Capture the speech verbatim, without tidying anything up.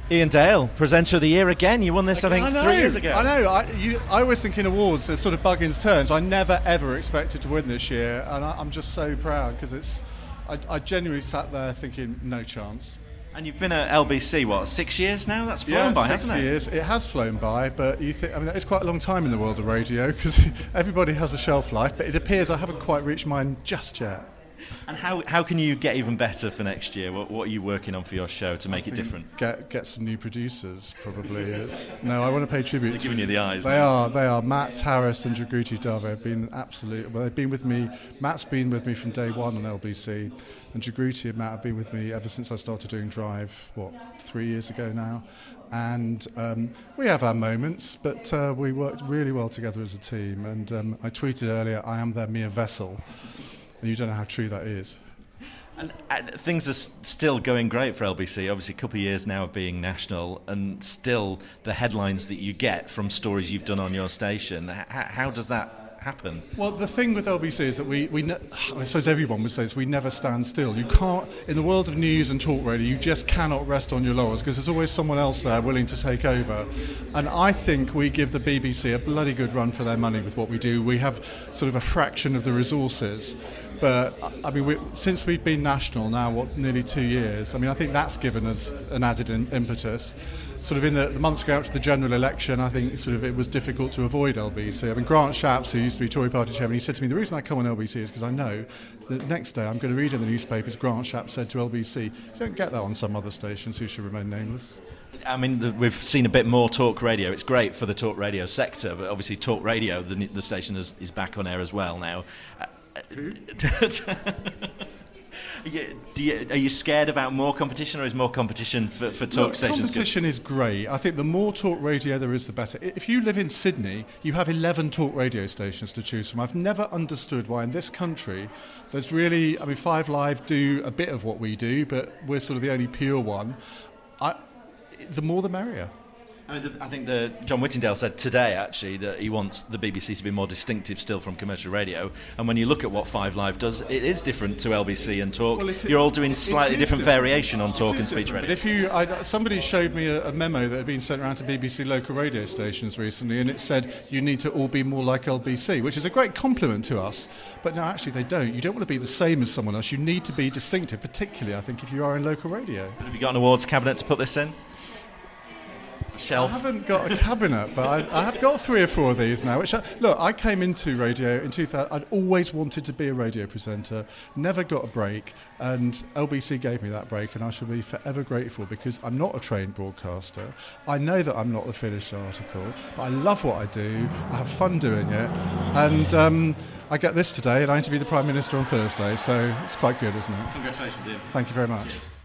Ian Dale, presenter of the year again. You won this, I think, I know, three years ago. I know. I, you, I always think in awards there's sort of Buggins' turns. I never ever expected to win this year, and I, I'm just so proud because it's. I, I genuinely sat there thinking, no chance. And you've been at L B C, what, six years now? That's flown yeah, by, six hasn't it? years. It has flown by, but you think, I mean, it's quite a long time in the world of radio because everybody has a shelf life, but it appears I haven't quite reached mine just yet. And how how can you get even better for next year? What what are you working on for your show to make I it different? Get get some new producers, probably. It's, no, I want to pay tribute. They're to giving you the eyes. They now. are. They are. Matt Harris and Jagruti Dave have been absolute. Well, they've been with me. Matt's been with me from day one on L B C, and Jagruti and Matt have been with me ever since I started doing Drive. What, three years ago now. And um, we have our moments, but uh, we worked really well together as a team. And um, I tweeted earlier, I am their mere vessel. And you don't know how true that is. And uh, things are s- still going great for L B C. Obviously, a couple of years now of being national, and still the headlines that you get from stories you've done on your station. H- how does that happen? Well, the thing with L B C is that we, we ne- I suppose everyone would say this, we never stand still. You can't, in the world of news and talk radio, you just cannot rest on your laurels because there's always someone else there willing to take over. And I think we give the B B C a bloody good run for their money with what we do. We have sort of a fraction of the resources. But, I mean, we, since we've been national now, what, nearly two years, I mean, I think that's given us an added in, impetus. Sort of in the, the months going up to the general election, I think sort of it was difficult to avoid L B C. I mean, Grant Shapps, who used to be Tory party chairman, he said to me, the reason I come on L B C is because I know the next day I'm going to read in the newspapers Grant Shapps said to L B C, you don't get that on some other stations who should remain nameless. I mean, the, we've seen a bit more talk radio. It's great for the talk radio sector, but obviously talk radio, the, the station is, is back on air as well now. Uh, Do you, are you scared about more competition, or is more competition for, for talk Look, stations competition good? is great. I think the more talk radio there is, the better. If you live in Sydney, you have eleven talk radio stations to choose from. I've never understood why in this country there's really, I mean, Five Live do a bit of what we do, but we're sort of the only pure one. I, the more the merrier. I mean, the, I think the, John Whittingdale said today, actually, that he wants the B B C to be more distinctive still from commercial radio. And when you look at what Five Live does, it is different to L B C and Talk. Well, You're all doing slightly different, different variation on Talk and speech radio. But if you, I, somebody showed me a, a memo that had been sent around to B B C local radio stations recently, and it said you need to all be more like L B C, which is a great compliment to us. But no, actually, they don't. You don't want to be the same as someone else. You need to be distinctive, particularly, I think, if you are in local radio. Have you got an awards cabinet to put this in? Shelf. I haven't got a cabinet, but I, I have got three or four of these now. Which I, look, I came into radio in two thousand. I'd always wanted to be a radio presenter, never got a break, and L B C gave me that break, and I shall be forever grateful because I'm not a trained broadcaster. I know that I'm not the finished article, but I love what I do. I have fun doing it, and um, I get this today, and I interview the Prime Minister on Thursday, so it's quite good, isn't it? Congratulations, Ian. Thank you very much.